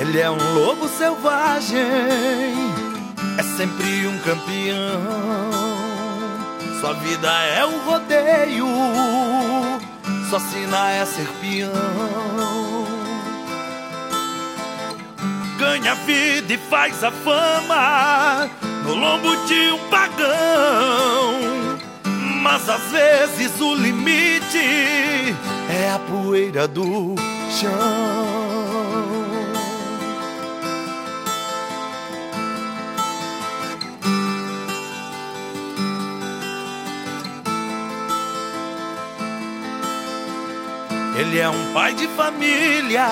Ele é um lobo selvagem, é sempre um campeão. Sua vida é um rodeio, sua sina é ser peão. Ganha vida e faz a fama no lombo de um pagão. Mas às vezes o limite é a poeira do chão. Ele é um pai de família,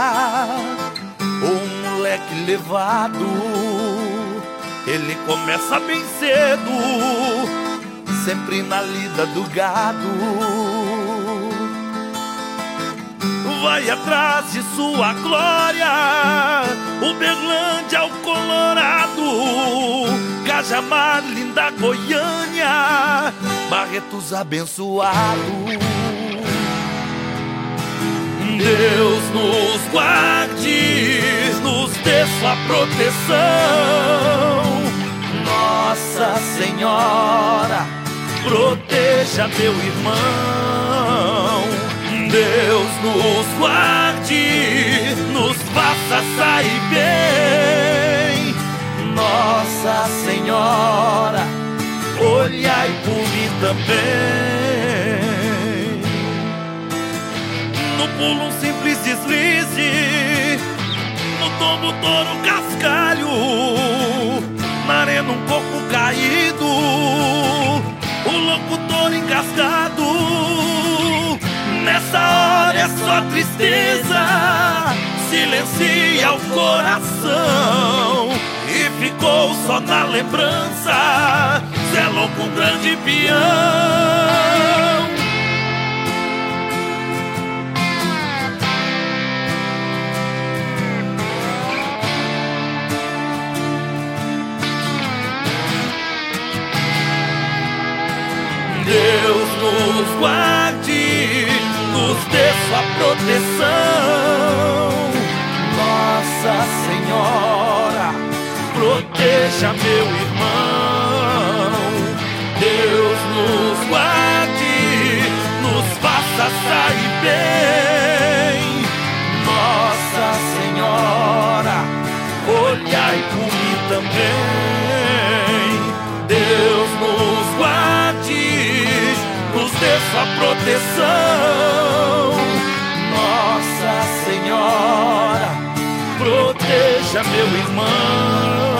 um moleque levado. Ele começa bem cedo, sempre na lida do gado. Vai atrás de sua glória, Uberlândia, o Colorado, Cajamar, linda Goiânia, Barretos abençoado. Deus nos guarde, nos dê sua proteção. Nossa Senhora, proteja meu irmão. Deus nos guarde, nos faça sair bem. Nossa Senhora, olhai por mim também. No pulo um simples deslize, no tombo touro cascalho, na arena um corpo caído, o locutor encascado. Nessa hora é só tristeza, silencia o coração, e ficou só na lembrança, Zé Louco, um grande peão. Deus nos guarde, nos dê sua proteção. Nossa Senhora, proteja meu irmão. Deus nos guarde, nos faça sair bem. Nossa Senhora, olhai por mim também. Deus nos guarde, nos dê sua proteção. Nossa Senhora, proteja meu irmão.